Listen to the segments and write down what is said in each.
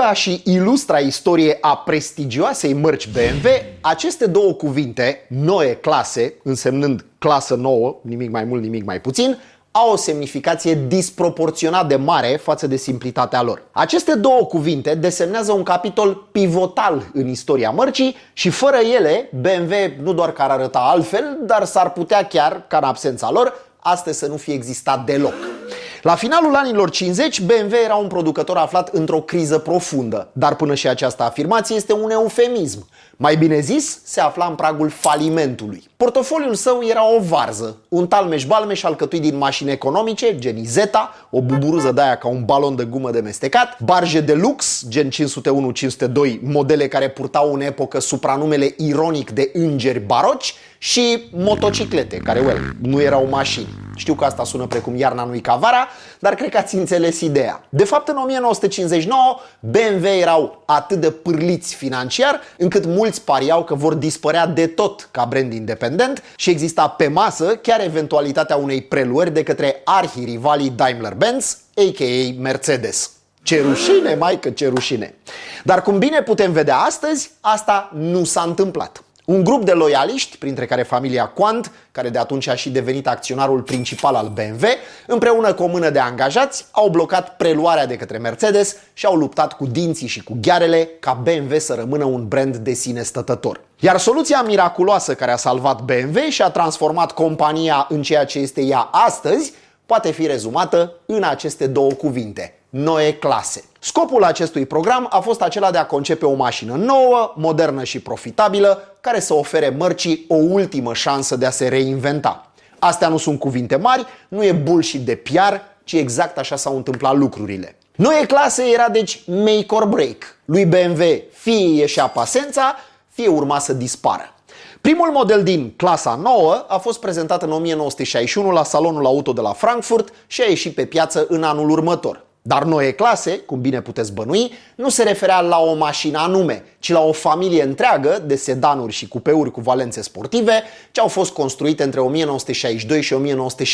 lunga și ilustra istorie a prestigioasei mărci BMW, aceste două cuvinte, Neue Klasse, însemnând clasă nouă, nimic mai mult, nimic mai puțin, au o semnificație disproporționat de mare față de simplitatea lor. Aceste două cuvinte desemnează un capitol pivotal în istoria mărcii și fără ele, BMW nu doar că ar arăta altfel, dar s-ar putea chiar, ca în absența lor, astăzi să nu fie existat deloc. La finalul anilor 50, BMW era un producător aflat într-o criză profundă, dar până și această afirmație este un eufemism. Mai bine zis, se afla în pragul falimentului. Portofoliul său era o varză, un talmeș-balmeș alcătuit din mașini economice, gen Isetta, o buburuză de aia ca un balon de gumă de mestecat, barje de lux, gen 501-502, modele care purtau în epocă supranumele ironic de îngeri baroci, și motociclete, care, nu erau mașini. Știu că asta sună precum iarna nu-i ca vara, dar cred că ați înțeles ideea. De fapt, în 1959, BMW erau atât de pârliți financiar, încât mulți pariau că vor dispărea de tot ca brand independent și exista pe masă chiar eventualitatea unei preluări de către arhirivalii Daimler-Benz, a.k.a. Mercedes. Ce rușine, maică, ce rușine! Dar cum bine putem vedea astăzi, asta nu s-a întâmplat. Un grup de loialiști, printre care familia Quandt, care de atunci a și devenit acționarul principal al BMW, împreună cu o mână de angajați, au blocat preluarea de către Mercedes și au luptat cu dinții și cu ghearele ca BMW să rămână un brand de sine stătător. Iar soluția miraculoasă care a salvat BMW și a transformat compania în ceea ce este ea astăzi poate fi rezumată în aceste două cuvinte: Neue Klasse. Scopul acestui program a fost acela de a concepe o mașină nouă, modernă și profitabilă, care să ofere mărcii o ultimă șansă de a se reinventa. Astea nu sunt cuvinte mari, nu e bullshit de PR, ci exact așa s-au întâmplat lucrurile. Neue Klasse era deci make or break. Lui BMW fie ieșea pasența, fie urma să dispară. Primul model din clasa nouă a fost prezentat în 1961 la Salonul Auto de la Frankfurt și a ieșit pe piață în anul următor. Dar Neue Klasse, cum bine puteți bănui, nu se referea la o mașină anume, ci la o familie întreagă de sedanuri și cupeuri cu valențe sportive ce au fost construite între 1962 și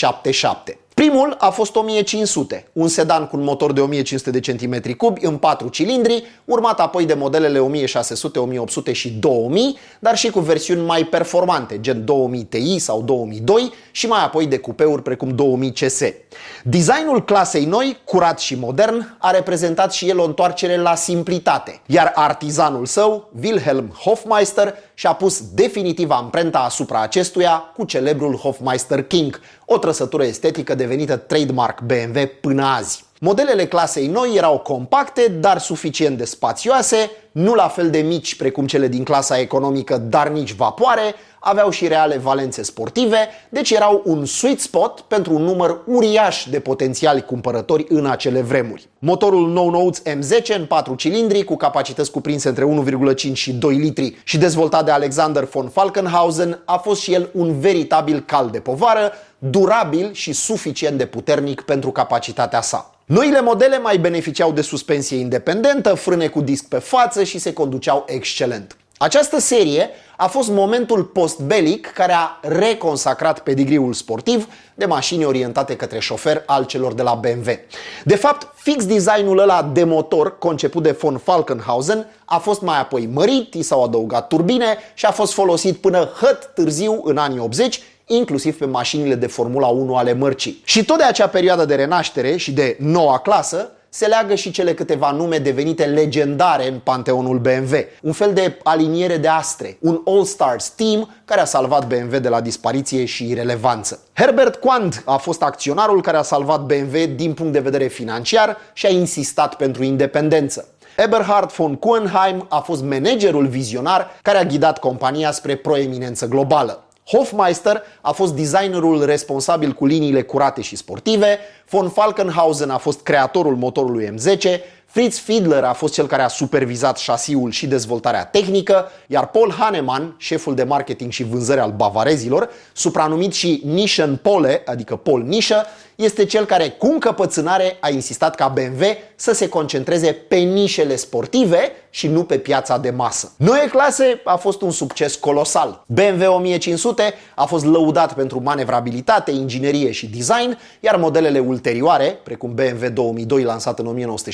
1977. Primul a fost 1500, un sedan cu un motor de 1500 de centimetri cubi în 4 cilindri, urmat apoi de modelele 1600, 1800 și 2000, dar și cu versiuni mai performante, gen 2000 Ti sau 2002 și mai apoi de cupeuri precum 2000 CS. Designul clasei noi, curat și modern, a reprezentat și el o întoarcere la simplitate, iar artizanul său, Wilhelm Hofmeister, și-a pus definitiv amprenta asupra acestuia cu celebrul Hofmeister King, o trăsătură estetică devenită trademark BMW până azi. Modelele clasei noi erau compacte, dar suficient de spațioase, nu la fel de mici precum cele din clasa economică, dar nici vapoare, aveau și reale valențe sportive, deci erau un sweet spot pentru un număr uriaș de potențiali cumpărători în acele vremuri. Motorul nou-nouț M10 în 4 cilindri cu capacități cuprinse între 1,5 și 2 litri și dezvoltat de Alexander von Falkenhausen a fost și el un veritabil cal de povară, durabil și suficient de puternic pentru capacitatea sa. Noile modele mai beneficiau de suspensie independentă, frâne cu disc pe față și se conduceau excelent. Această serie a fost momentul post-belic care a reconsacrat pedigriul sportiv de mașini orientate către șofer al celor de la BMW. De fapt, fix designul ăla de motor conceput de von Falkenhausen a fost mai apoi mărit, i s-au adăugat turbine și a fost folosit până hăt târziu în anii 80, inclusiv pe mașinile de Formula 1 ale mărcii. Și tot de acea perioadă de renaștere și de noua clasă se leagă și cele câteva nume devenite legendare în panteonul BMW. Un fel de aliniere de astre, un All-Stars team care a salvat BMW de la dispariție și irelevanță. Herbert Quandt a fost acționarul care a salvat BMW din punct de vedere financiar și a insistat pentru independență. Eberhard von Kuenheim a fost managerul vizionar care a ghidat compania spre proeminență globală. Hofmeister a fost designerul responsabil cu liniile curate și sportive, von Falkenhausen a fost creatorul motorului M10, Fritz Fiedler a fost cel care a supervizat șasiul și dezvoltarea tehnică, iar Paul Hahnemann, șeful de marketing și vânzări al bavarezilor, supranumit și Nischenpole, adică Paul Nișă, este cel care cu încăpățânare a insistat ca BMW să se concentreze pe nișele sportive și nu pe piața de masă. Neue Klasse a fost un succes colosal. BMW 1500 a fost lăudat pentru manevrabilitate, inginerie și design, iar modelele ulterioare, precum BMW 2002 lansat în 1968,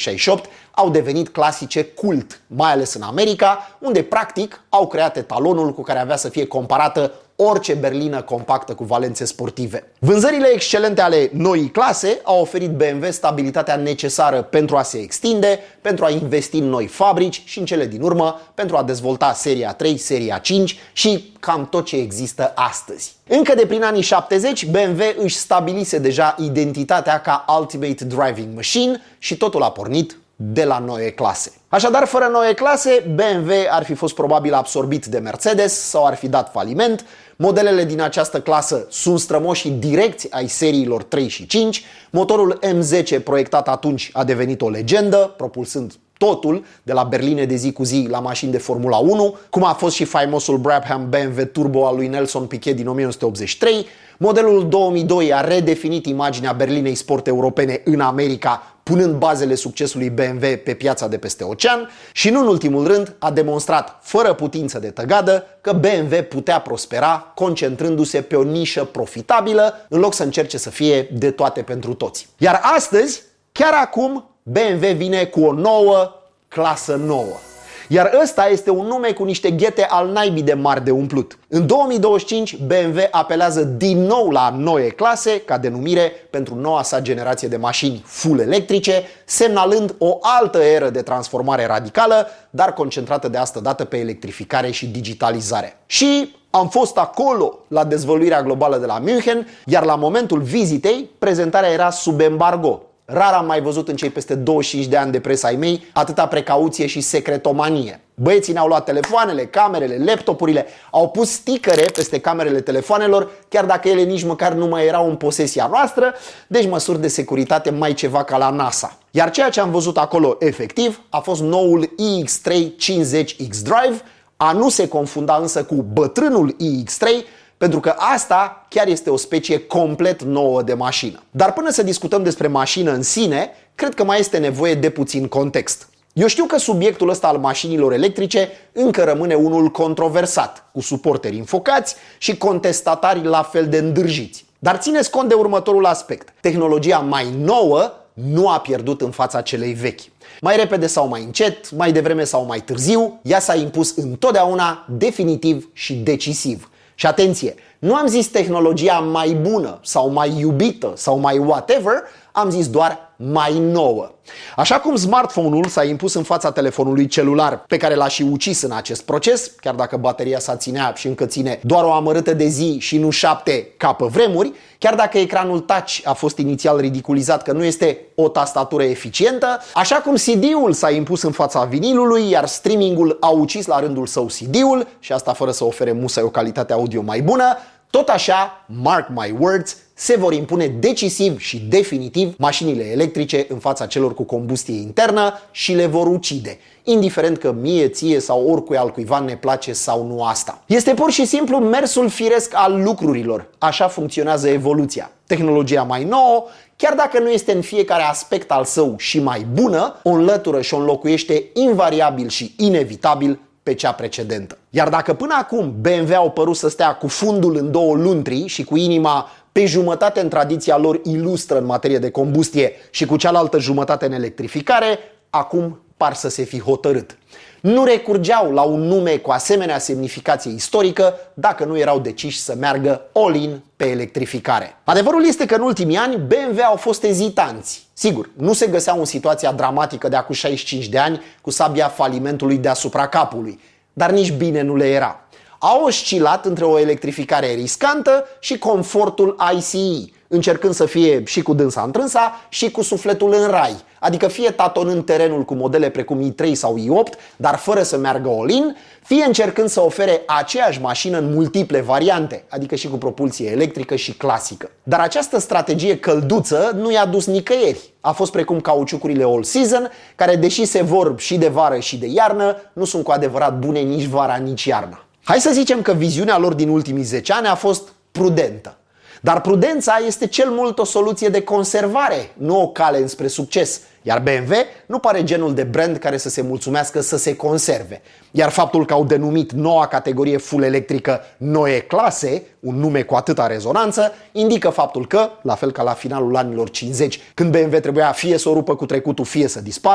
2008 au devenit clasice cult, mai ales în America, unde practic au creat etalonul cu care avea să fie comparată orice berlină compactă cu valențe sportive. Vânzările excelente ale noii clase au oferit BMW stabilitatea necesară pentru a se extinde, pentru a investi în noi fabrici și în cele din urmă pentru a dezvolta seria 3, seria 5 și cam tot ce există astăzi. Încă de prin anii 70, BMW își stabilise deja identitatea ca Ultimate Driving Machine și totul a pornit de la Neue Klasse. Așadar, fără Neue Klasse, BMW ar fi fost probabil absorbit de Mercedes sau ar fi dat faliment. Modelele din această clasă sunt strămoșii direcți ai seriilor 3 și 5. Motorul M10 proiectat atunci a devenit o legendă, propulsând totul, de la berline de zi cu zi la mașini de Formula 1, cum a fost și faimosul Brabham BMW Turbo al lui Nelson Piquet din 1983. Modelul 2002 a redefinit imaginea berlinei sport europene în America, punând bazele succesului BMW pe piața de peste ocean și, nu în ultimul rând, a demonstrat, fără putință de tăgadă, că BMW putea prospera concentrându-se pe o nișă profitabilă, în loc să încerce să fie de toate pentru toți. Iar astăzi, chiar acum, BMW vine cu o nouă clasă nouă. Iar ăsta este un nume cu niște ghete al naibii de mari de umplut. În 2025, BMW apelează din nou la Neue Klasse ca denumire pentru noua sa generație de mașini full electrice, semnalând o altă eră de transformare radicală, dar concentrată de asta dată pe electrificare și digitalizare. Și am fost acolo la dezvăluirea globală de la München, iar la momentul vizitei, prezentarea era sub embargo. Rar am mai văzut în cei peste 25 de ani de presă ai mei atâta precauție și secretomanie. Băieții ne-au luat telefoanele, camerele, laptopurile, au pus stickere peste camerele telefonelor, chiar dacă ele nici măcar nu mai erau în posesia noastră, deci măsuri de securitate mai ceva ca la NASA. Iar ceea ce am văzut acolo efectiv a fost noul iX3 50X-Drive, a nu se confunda însă cu bătrânul iX3, pentru că asta chiar este o specie complet nouă de mașină. Dar până să discutăm despre mașină în sine, cred că mai este nevoie de puțin context. Eu știu că subiectul ăsta al mașinilor electrice încă rămâne unul controversat, cu suporteri infocați și contestatari la fel de îndârjiți. Dar țineți cont de următorul aspect. Tehnologia mai nouă nu a pierdut în fața celei vechi. Mai repede sau mai încet, mai devreme sau mai târziu, ea s-a impus întotdeauna, definitiv și decisiv. Și atenție, nu am zis tehnologia mai bună sau mai iubită sau mai whatever, am zis doar mai nouă. Așa cum smartphone-ul s-a impus în fața telefonului celular, pe care l-a și ucis în acest proces, chiar dacă bateria sa ținea și încă ține doar o amărâtă de zi și nu 7 ca pe vremuri, chiar dacă ecranul touch a fost inițial ridiculizat că nu este o tastatură eficientă, așa cum CD-ul s-a impus în fața vinilului, iar streaming-ul a ucis la rândul său CD-ul, și asta fără să ofere musai o calitate audio mai bună, tot așa, mark my words, se vor impune decisiv și definitiv mașinile electrice în fața celor cu combustie internă și le vor ucide, indiferent că mie, ție sau oricui altcuiva ne place sau nu asta. Este pur și simplu mersul firesc al lucrurilor. Așa funcționează evoluția. Tehnologia mai nouă, chiar dacă nu este în fiecare aspect al său și mai bună, o înlătură și o înlocuiește invariabil și inevitabil pe cea precedentă. Iar dacă până acum BMW au părut să stea cu fundul în două luntri și cu inima pe jumătate în tradiția lor ilustră în materie de combustie și cu cealaltă jumătate în electrificare, acum par să se fi hotărât. Nu recurgeau la un nume cu asemenea semnificație istorică dacă nu erau deciși să meargă all-in pe electrificare. Adevărul este că în ultimii ani BMW au fost ezitanți. Sigur, nu se găseau în situația dramatică de acum 65 de ani cu sabia falimentului deasupra capului, dar nici bine nu le era. Au oscilat între o electrificare riscantă și confortul ICE, încercând să fie și cu dânsa întrânsa și cu sufletul în rai, adică fie tatonând terenul cu modele precum i3 sau i8, dar fără să meargă all-in, fie încercând să ofere aceeași mașină în multiple variante, adică și cu propulsie electrică și clasică. Dar această strategie călduță nu i-a dus nicăieri. A fost precum cauciucurile all season, care deși se vorb și de vară și de iarnă, nu sunt cu adevărat bune nici vara, nici iarna. Hai să zicem că viziunea lor din ultimii 10 ani a fost prudentă. Dar prudența este cel mult o soluție de conservare, nu o cale înspre succes. Iar BMW nu pare genul de brand care să se mulțumească să se conserve. Iar faptul că au denumit noua categorie full electrică Neue Klasse, un nume cu atâta rezonanță, indică faptul că, la fel ca la finalul anilor 50, când BMW trebuia fie să o rupă cu trecutul, fie să dispară,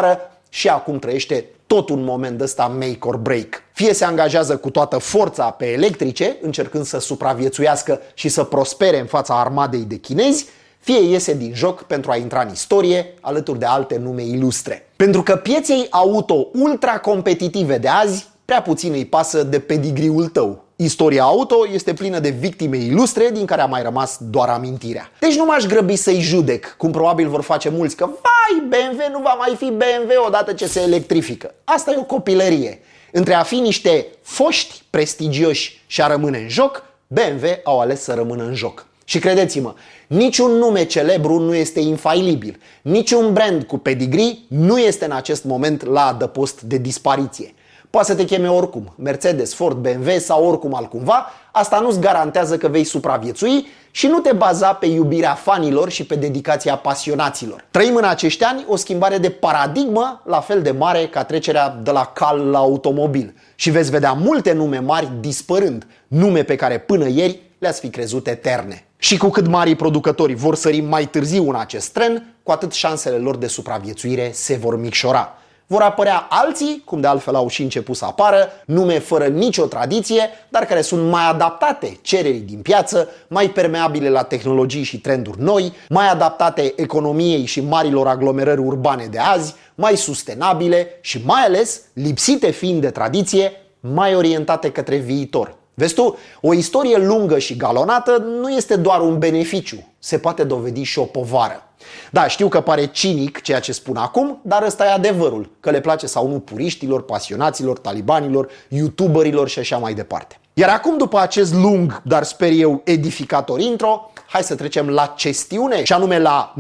și acum trăiește tot un moment ăsta make or break. Fie se angajează cu toată forța pe electrice, încercând să supraviețuiască și să prospere în fața armadei de chinezi, fie iese din joc pentru a intra în istorie alături de alte nume ilustre. Pentru că pieței auto ultra-competitive de azi prea puțin îi pasă de pedigriul tău. Istoria auto este plină de victime ilustre din care a mai rămas doar amintirea. Deci nu m-aș grăbi să-i judec, cum probabil vor face mulți, că vai, BMW nu va mai fi BMW odată ce se electrifică. Asta e o copilărie. Între a fi niște foști prestigioși și a rămâne în joc, BMW au ales să rămână în joc. Și credeți-mă, niciun nume celebru nu este infailibil. Niciun brand cu pedigree nu este în acest moment la adăpost de dispariție. Poate să te cheme oricum, Mercedes, Ford, BMW sau oricum altcumva, asta nu-ți garantează că vei supraviețui și nu te baza pe iubirea fanilor și pe dedicația pasionaților. Trăim în acești ani o schimbare de paradigmă la fel de mare ca trecerea de la cal la automobil. Și veți vedea multe nume mari dispărând, nume pe care până ieri le-ați fi crezut eterne. Și cu cât marii producători vor sări mai târziu în acest tren, cu atât șansele lor de supraviețuire se vor micșora. Vor apărea alții, cum de altfel au și început să apară, nume fără nicio tradiție, dar care sunt mai adaptate cererii din piață, mai permeabile la tehnologii și trenduri noi, mai adaptate economiei și marilor aglomerări urbane de azi, mai sustenabile și mai ales, lipsite fiind de tradiție, mai orientate către viitor. Vezi tu, o istorie lungă și galonată nu este doar un beneficiu, se poate dovedi și o povară. Da, știu că pare cinic ceea ce spun acum, dar ăsta e adevărul, că le place sau nu puriștilor, pasionaților, talibanilor, youtuberilor și așa mai departe. Iar acum, după acest lung, dar sper eu edificator intro, hai să trecem la chestiune, și anume la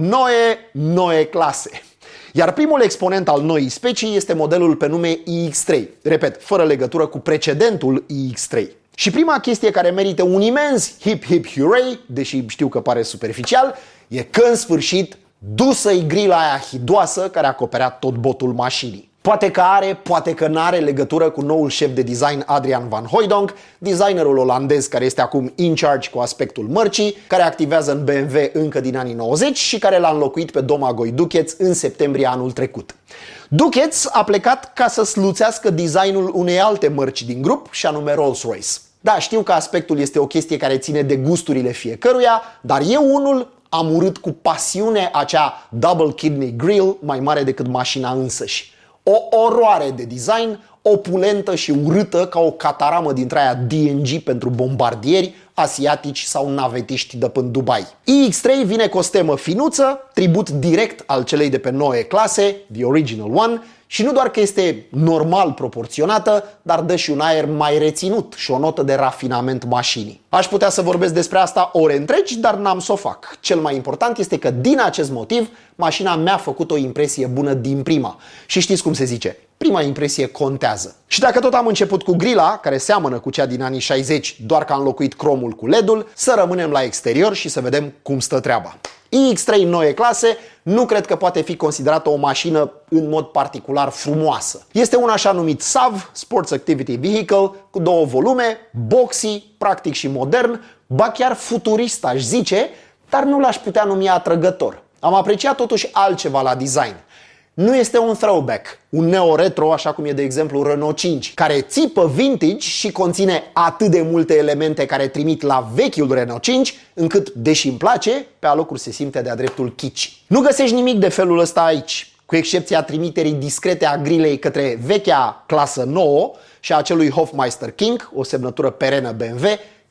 noe clase. Iar primul exponent al noii specii este modelul pe nume iX3, repet, fără legătură cu precedentul iX3. Și prima chestie care merită un imens hip hip hooray, deși știu că pare superficial, e că în sfârșit dusă-i grila aia hidoasă care acoperea tot botul mașinii. Poate că are, poate că n-are legătură cu noul șef de design Adrian Van Hooijdonk, designerul olandez care este acum in charge cu aspectul mărcii, care activează în BMW încă din anii 90 și care l-a înlocuit pe Domagoj Dukec în septembrie anul trecut. Dukec a plecat ca să sluțească designul unei alte mărci din grup, și anume Rolls-Royce. Da, știu că aspectul este o chestie care ține de gusturile fiecăruia, dar eu unul am urât cu pasiune acea double kidney grill mai mare decât mașina însăși. O oroare de design, opulentă și urâtă ca o cataramă dintre aia DNG pentru bombardieri, asiatici sau navetiști de până Dubai. iX3 vine cu o stemă finuță, tribut direct al celei de pe noue clase, The Original One, și nu doar că este normal proporționată, dar dă și un aer mai reținut și o notă de rafinament mașinii. Aș putea să vorbesc despre asta ore întregi, dar n-am să o fac. Cel mai important este că din acest motiv mașina mi-a făcut o impresie bună din prima. Și știți cum se zice, prima impresie contează. Și dacă tot am început cu grila, care seamănă cu cea din anii 60, doar că a înlocuit cromul cu LED-ul, să rămânem la exterior și să vedem cum stă treaba. iX3 noie clase nu cred că poate fi considerată o mașină în mod particular frumoasă. Este un așa numit SAV, Sports Activity Vehicle, cu două volume, boxy, practic și modern, ba chiar futurist aș zice, dar nu l-aș putea numi atrăgător. Am apreciat totuși altceva la design. Nu este un throwback, un neo-retro, așa cum e de exemplu Renault 5, care țipă vintage și conține atât de multe elemente care trimit la vechiul Renault 5, încât, deși îmi place, pe alocuri se simte de-a dreptul kitsch. Nu găsești nimic de felul ăsta aici, cu excepția trimiterii discrete a grilei către vechea clasă nouă și a acelui Hofmeister King, o semnătură perenă BMW.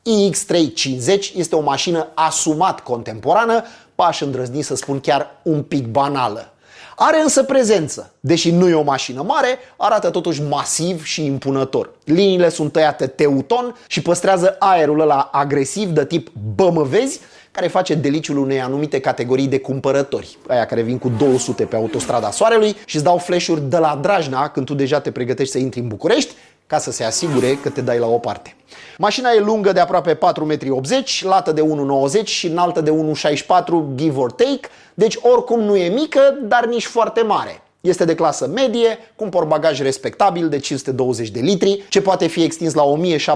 iX350 este o mașină asumat contemporană, aș îndrăzni să spun chiar un pic banală. Are însă prezență. Deși nu e o mașină mare, arată totuși masiv și impunător. Liniile sunt tăiate teuton și păstrează aerul ăla agresiv de tip bă mă vezi, care face deliciul unei anumite categorii de cumpărători. Aia care vin cu 200 pe autostrada Soarelui și îți dau flash-uri de la Drajna când tu deja te pregătești să intri în București, ca să se asigure că te dai la o parte. Mașina e lungă de aproape 4,80 m, lată de 1,90 m și înaltă de 1,64 m, give or take, deci oricum nu e mică, dar nici foarte mare. Este de clasă medie, cu un portbagaj respectabil de 520 de litri, ce poate fi extins la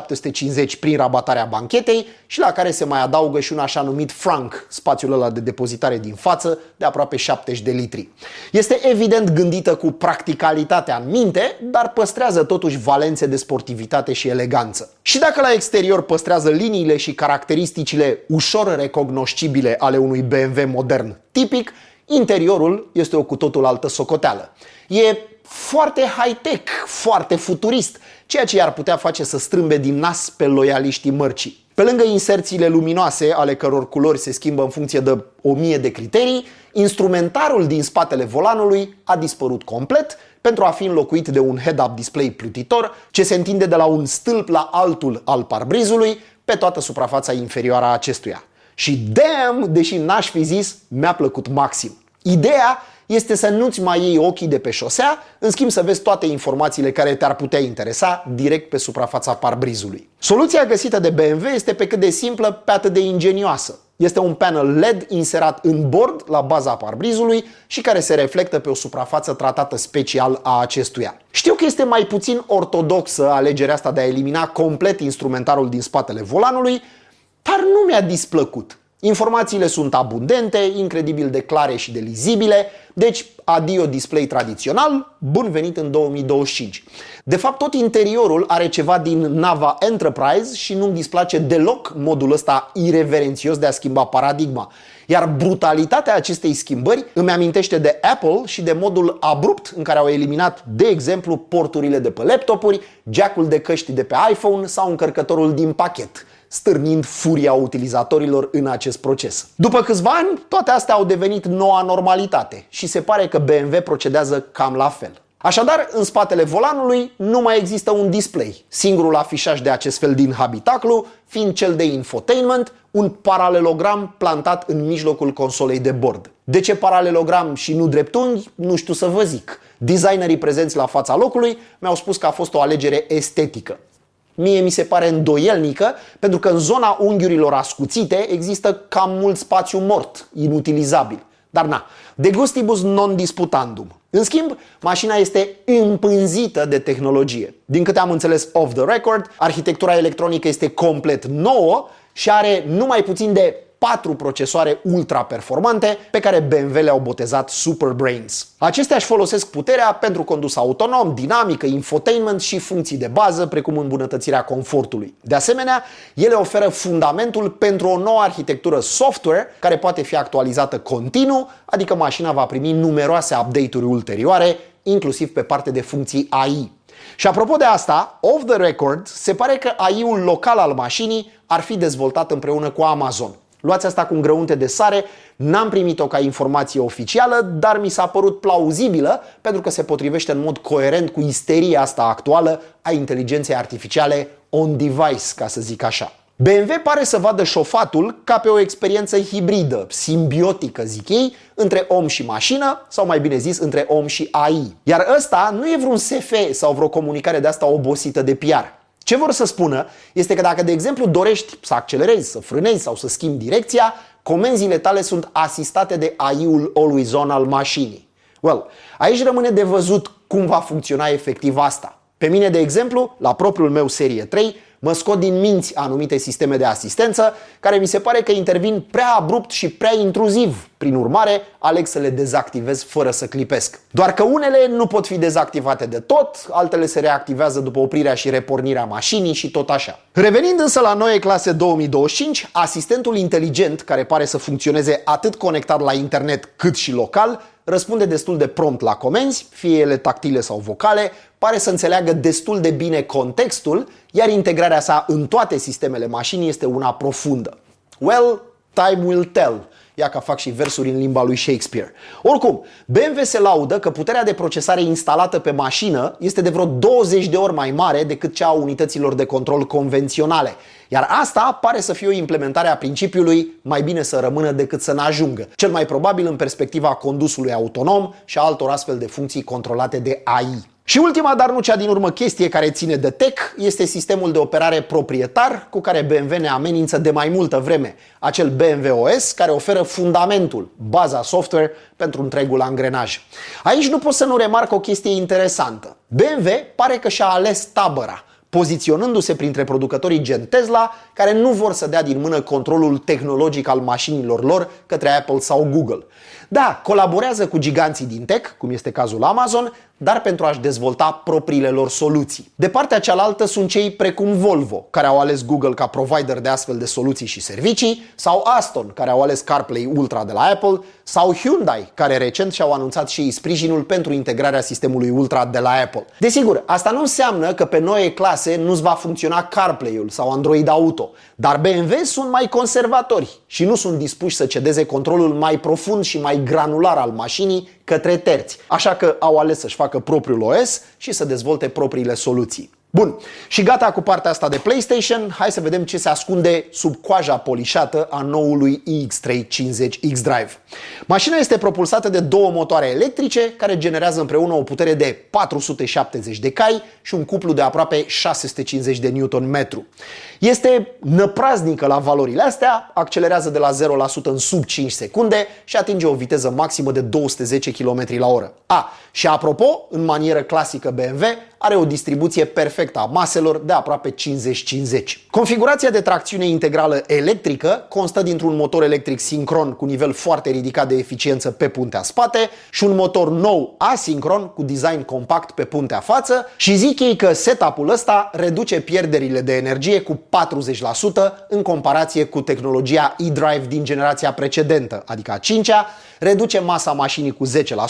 1750 prin rabatarea banchetei și la care se mai adaugă și un așa numit frunk, spațiul ăla de depozitare din față, de aproape 70 de litri. Este evident gândită cu practicalitatea în minte, dar păstrează totuși valențe de sportivitate și eleganță. Și dacă la exterior păstrează liniile și caracteristicile ușor recognoscibile ale unui BMW modern tipic, interiorul este o cu totul altă socoteală. E foarte high-tech, foarte futurist, ceea ce i-ar putea face să strâmbe din nas pe loialiștii mărcii. Pe lângă inserțiile luminoase, ale căror culori se schimbă în funcție de 1000 de criterii, instrumentarul din spatele volanului a dispărut complet pentru a fi înlocuit de un head-up display plutitor ce se întinde de la un stâlp la altul al parbrizului pe toată suprafața interioară a acestuia. Și damn, deși n-aș fi zis, mi-a plăcut maxim. Ideea este să nu-ți mai iei ochii de pe șosea, în schimb să vezi toate informațiile care te-ar putea interesa direct pe suprafața parbrizului. Soluția găsită de BMW este pe cât de simplă, pe atât de ingenioasă. Este un panel LED inserat în bord la baza parbrizului și care se reflectă pe o suprafață tratată special a acestuia. Știu că este mai puțin ortodoxă alegerea asta de a elimina complet instrumentarul din spatele volanului, dar nu mi-a displăcut. Informațiile sunt abundente, incredibil de clare și de lizibile, deci adio display tradițional, bun venit în 2025. De fapt, tot interiorul are ceva din nava Enterprise și nu-mi displace deloc modul ăsta ireverențios de a schimba paradigma. Iar brutalitatea acestei schimbări îmi amintește de Apple și de modul abrupt în care au eliminat, de exemplu, porturile de pe laptopuri, jack-ul de căști de pe iPhone sau încărcătorul din pachet, stârnind furia utilizatorilor în acest proces. După câțiva ani, toate astea au devenit noua normalitate și se pare că BMW procedează cam la fel. Așadar, în spatele volanului nu mai există un display, singurul afișaj de acest fel din habitaclu fiind cel de infotainment, un paralelogram plantat în mijlocul consolei de bord. De ce paralelogram și nu dreptunghi, nu știu să vă zic. Designerii prezenți la fața locului mi-au spus că a fost o alegere estetică. Mie mi se pare îndoielnică, pentru că în zona unghiurilor ascuțite există cam mult spațiu mort, inutilizabil. Dar na, de gustibus non disputandum. În schimb, mașina este împânzită de tehnologie. Din câte am înțeles off the record, arhitectura electronică este complet nouă și are numai puțin de 4 procesoare ultra-performante pe care BMW le-au botezat Super Brains. Acestea își folosesc puterea pentru condus autonom, dinamică, infotainment și funcții de bază, precum îmbunătățirea confortului. De asemenea, ele oferă fundamentul pentru o nouă arhitectură software care poate fi actualizată continuu, adică mașina va primi numeroase update-uri ulterioare, inclusiv pe parte de funcții AI. Și apropo de asta, off the record, se pare că AI-ul local al mașinii ar fi dezvoltat împreună cu Amazon. Luați asta cu un grăunte de sare, n-am primit-o ca informație oficială, dar mi s-a părut plauzibilă pentru că se potrivește în mod coerent cu isteria asta actuală a inteligenței artificiale on-device, ca să zic așa. BMW pare să vadă șofatul ca pe o experiență hibridă, simbiotică, zic ei, între om și mașină, sau mai bine zis, între om și AI. Iar ăsta nu e vreun SF sau vreo comunicare de asta obosită de PR. Ce vor să spună este că dacă, de exemplu, dorești să accelerezi, să frânezi sau să schimbi direcția, comenzile tale sunt asistate de AI-ul always on al mașinii. Well, aici rămâne de văzut cum va funcționa efectiv asta. Pe mine, de exemplu, la propriul meu serie 3, mă scot din minți anumite sisteme de asistență care mi se pare că intervin prea abrupt și prea intruziv. Prin urmare, aleg să le dezactivez fără să clipesc. Doar că unele nu pot fi dezactivate de tot, altele se reactivează după oprirea și repornirea mașinii și tot așa. Revenind însă la Neue Klasse 2025, asistentul inteligent, care pare să funcționeze atât conectat la internet cât și local, răspunde destul de prompt la comenzi, fie ele tactile sau vocale, pare să înțeleagă destul de bine contextul, iar integrarea sa în toate sistemele mașinii este una profundă. Well, time will tell. Ia că fac și versuri în limba lui Shakespeare. Oricum, BMW se laudă că puterea de procesare instalată pe mașină este de vreo 20 de ori mai mare decât cea a unităților de control convenționale. Iar asta pare să fie o implementare a principiului mai bine să rămână decât să n-ajungă, cel mai probabil în perspectiva condusului autonom și a altor astfel de funcții controlate de AI. Și ultima, dar nu cea din urmă chestie care ține de tech, este sistemul de operare proprietar cu care BMW ne amenință de mai multă vreme, acel BMW OS care oferă fundamentul, baza software pentru întregul angrenaj. Aici nu pot să nu remarc o chestie interesantă. BMW pare că și-a ales tabăra, poziționându-se printre producătorii gen Tesla, care nu vor să dea din mână controlul tehnologic al mașinilor lor către Apple sau Google. Da, colaborează cu giganții din tech, cum este cazul Amazon, dar pentru a-și dezvolta propriile lor soluții. De partea cealaltă sunt cei precum Volvo, care au ales Google ca provider de astfel de soluții și servicii, sau Aston, care au ales CarPlay Ultra de la Apple, sau Hyundai, care recent și-au anunțat și ei sprijinul pentru integrarea sistemului Ultra de la Apple. Desigur, asta nu înseamnă că pe noile clase nu-ți va funcționa CarPlay-ul sau Android Auto, dar BMW sunt mai conservatori și nu sunt dispuși să cedeze controlul mai profund și mai granular al mașinii către terți, așa că au ales să-și facă propriul OS și să dezvolte propriile soluții. Bun, și gata cu partea asta de PlayStation, hai să vedem ce se ascunde sub coaja polișată a noului iX350 xDrive. Mașina este propulsată de două motoare electrice care generează împreună o putere de 470 de cai și un cuplu de aproape 650 de Nm. Este năpraznică la valorile astea, accelerează de la 0% în sub 5 secunde și atinge o viteză maximă de 210 km/h. Și apropo, în manieră clasică BMW, are o distribuție perfectă a maselor de aproape 50-50. Configurația de tracțiune integrală electrică constă dintr-un motor electric sincron cu nivel foarte ridicat de eficiență pe puntea spate și un motor nou asincron cu design compact pe puntea față și zic ei că setup-ul ăsta reduce pierderile de energie cu 40% în comparație cu tehnologia eDrive din generația precedentă, adică a 5-a, reduce masa mașinii cu 10%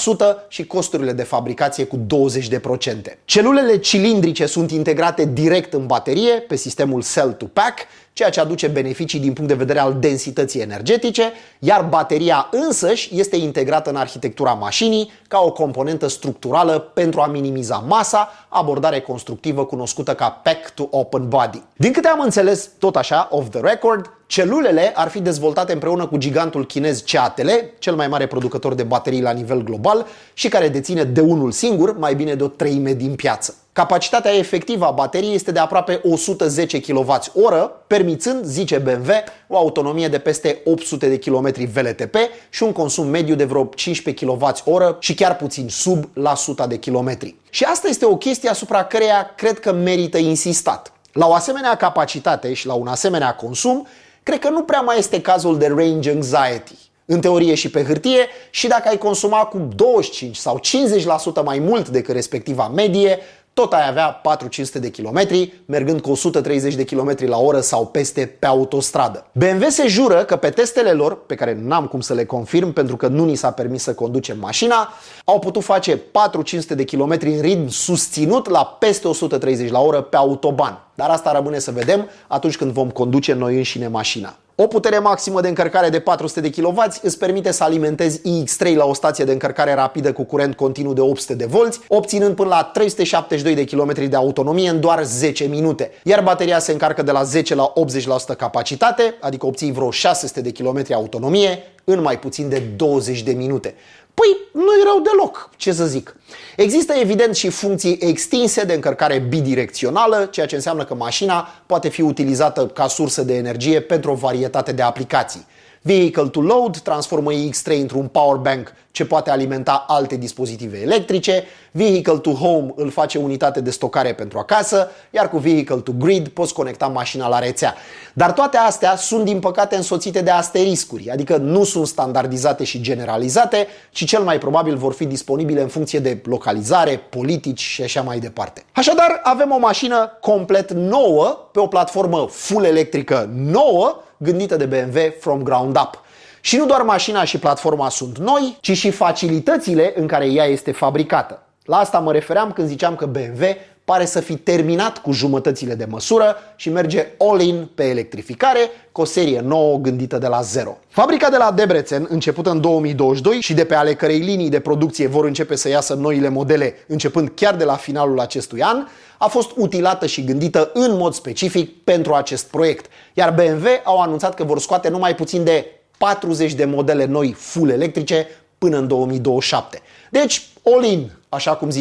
și costurile de fabricație cu 20%. Celulele cilindrice sunt integrate direct în baterie pe sistemul Cell-to-Pack, ceea ce aduce beneficii din punct de vedere al densității energetice, iar bateria însăși este integrată în arhitectura mașinii ca o componentă structurală pentru a minimiza masa, abordare constructivă cunoscută ca Pack to Open Body. Din câte am înțeles, tot așa, off the record, celulele ar fi dezvoltate împreună cu gigantul chinez CATL, cel mai mare producător de baterii la nivel global și care deține de unul singur mai bine de o treime din piață. Capacitatea efectivă a bateriei este de aproape 110 kWh, permițând, zice BMW, o autonomie de peste 800 de km VLTP și un consum mediu de vreo 15 kWh și chiar puțin sub la 100 de km. Și asta este o chestie asupra căreia cred că merită insistat. La o asemenea capacitate și la un asemenea consum, cred că nu prea mai este cazul de range anxiety. În teorie și pe hârtie, și dacă ai consuma cu 25 sau 50% mai mult decât respectiva medie, tot ai avea 400-500 de kilometri, mergând cu 130 de km/h sau peste pe autostradă. BMW se jură că pe testele lor, pe care n-am cum să le confirm pentru că nu ni s-a permis să conducem mașina, au putut face 400-500 de km în ritm susținut la peste 130 la oră pe autoban. Dar asta rămâne să vedem atunci când vom conduce noi înșine mașina. O putere maximă de încărcare de 400 de kW îți permite să alimentezi iX3 la o stație de încărcare rapidă cu curent continuu de 800 de volți, obținând până la 372 de km de autonomie în doar 10 minute. Iar bateria se încarcă de la 10 la 80% capacitate, adică obții vreo 600 de km autonomie în mai puțin de 20 de minute. Păi, nu-i rău deloc, ce să zic. Există evident și funcții extinse de încărcare bidirecțională, ceea ce înseamnă că mașina poate fi utilizată ca sursă de energie pentru o varietate de aplicații. Vehicle to Load transformă iX3 într-un power bank ce poate alimenta alte dispozitive electrice, Vehicle to Home îl face unitate de stocare pentru acasă, iar cu Vehicle to Grid poți conecta mașina la rețea. Dar toate astea sunt din păcate însoțite de asteriscuri, adică nu sunt standardizate și generalizate, ci cel mai probabil vor fi disponibile în funcție de localizare, politici și așa mai departe. Așadar, avem o mașină complet nouă pe o platformă full electrică nouă, gândită de BMW from ground up. Și nu doar mașina și platforma sunt noi, ci și facilitățile în care ea este fabricată. La asta mă refeream când ziceam că BMW pare să fi terminat cu jumătățile de măsură și merge all-in pe electrificare cu o serie nouă gândită de la zero. Fabrica de la Debrecen, începută în 2022 și de pe ale cărei linii de producție vor începe să iasă noile modele începând chiar de la finalul acestui an, a fost utilată și gândită în mod specific pentru acest proiect. Iar BMW au anunțat că vor scoate numai puțin de 40 de modele noi full electrice până în 2027. Deci, all-in, așa cum ziceam.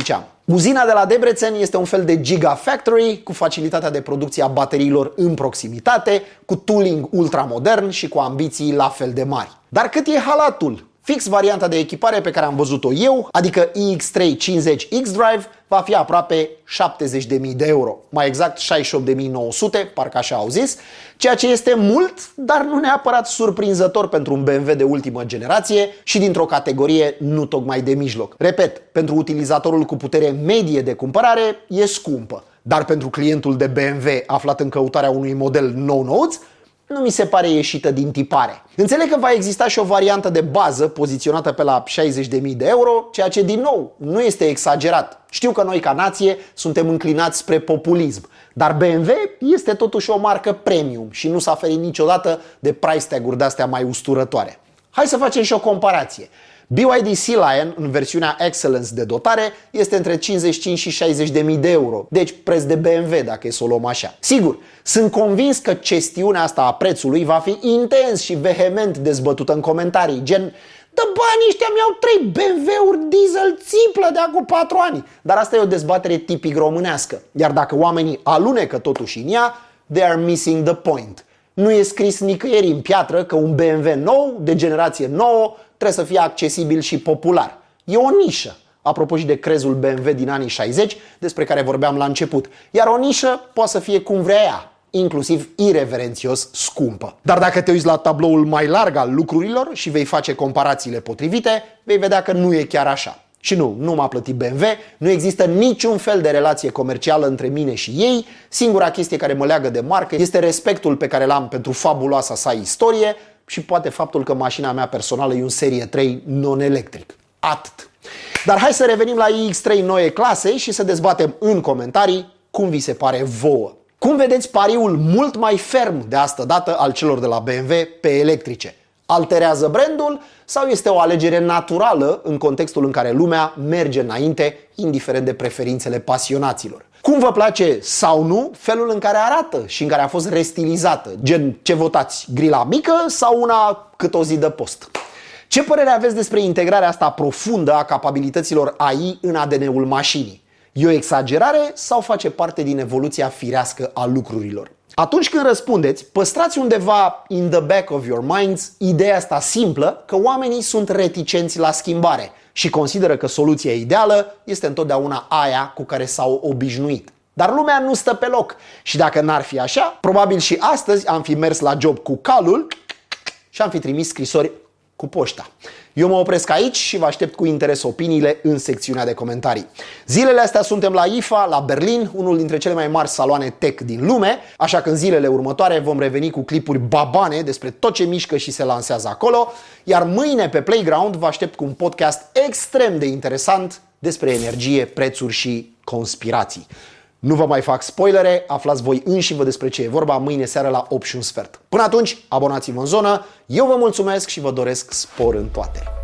Uzina de la Debrecen este un fel de gigafactory cu facilitatea de producție a bateriilor în proximitate, cu tooling ultramodern și cu ambiții la fel de mari. Dar cât e halatul? Fix varianta de echipare pe care am văzut-o eu, adică iX350 X-Drive, va fi aproape 70.000 de euro. Mai exact 68.900, parcă așa au zis, ceea ce este mult, dar nu neapărat surprinzător pentru un BMW de ultimă generație și dintr-o categorie nu tocmai de mijloc. Repet, pentru utilizatorul cu putere medie de cumpărare e scumpă, dar pentru clientul de BMW aflat în căutarea unui model nou-nouț, nu mi se pare ieșită din tipare. Înțeleg că va exista și o variantă de bază poziționată pe la 60.000 de euro, ceea ce, din nou, nu este exagerat. Știu că noi, ca nație, suntem înclinați spre populism, dar BMW este totuși o marcă premium și nu s-a ferit niciodată de price tag-uri de-astea mai usturătoare. Hai să facem și o comparație. BYD Sea Lion, în versiunea Excellence de dotare, este între 55 și 60.000 de euro, deci preț de BMW dacă e să o luăm așa. Sigur, sunt convins că chestiunea asta a prețului va fi intens și vehement dezbătută în comentarii, gen: dă banii ăștia, mi-au 3 BMW-uri diesel țiplă de acum 4 ani. Dar asta e o dezbatere tipic românească, iar dacă oamenii alunecă totuși în ea, they are missing the point. Nu e scris nicăieri în piatră că un BMW nou, de generație nouă, trebuie să fie accesibil și popular. E o nișă, apropo și de crezul BMW din anii 60, despre care vorbeam la început. Iar o nișă poate să fie cum vrea ea, inclusiv ireverențios scumpă. Dar dacă te uiți la tabloul mai larg al lucrurilor și vei face comparațiile potrivite, vei vedea că nu e chiar așa. Și nu m-a plătit BMW, nu există niciun fel de relație comercială între mine și ei. Singura chestie care mă leagă de marcă este respectul pe care l-am pentru fabuloasa sa istorie și poate faptul că mașina mea personală e un serie 3 non-electric. Atât. Dar hai să revenim la iX3 noie clase și să dezbatem în comentarii cum vi se pare vouă. Cum vedeți pariul mult mai ferm de asta dată al celor de la BMW pe electrice? Alterează brandul sau este o alegere naturală în contextul în care lumea merge înainte, indiferent de preferințele pasionaților? Cum vă place sau nu felul în care arată și în care a fost restilizată? Gen, ce votați, grila mică sau una cât o zi de post? Ce părere aveți despre integrarea asta profundă a capabilităților AI în ADN-ul mașinii? E o exagerare sau face parte din evoluția firească a lucrurilor? Atunci când răspundeți, păstrați undeva in the back of your minds ideea asta simplă că oamenii sunt reticenți la schimbare și consideră că soluția ideală este întotdeauna aia cu care s-au obișnuit. Dar lumea nu stă pe loc și dacă n-ar fi așa, probabil și astăzi am fi mers la job cu calul și am fi trimis scrisori cu poșta. Eu mă opresc aici și vă aștept cu interes opiniile în secțiunea de comentarii. Zilele astea suntem la IFA, la Berlin, unul dintre cele mai mari saloane tech din lume, așa că în zilele următoare vom reveni cu clipuri babane despre tot ce mișcă și se lansează acolo, iar mâine pe Playground vă aștept cu un podcast extrem de interesant despre energie, prețuri și conspirații. Nu vă mai fac spoilere, aflați voi înși-vă despre ce e vorba mâine seară la 8:15. Până atunci, abonați-vă în zonă, eu vă mulțumesc și vă doresc spor în toate.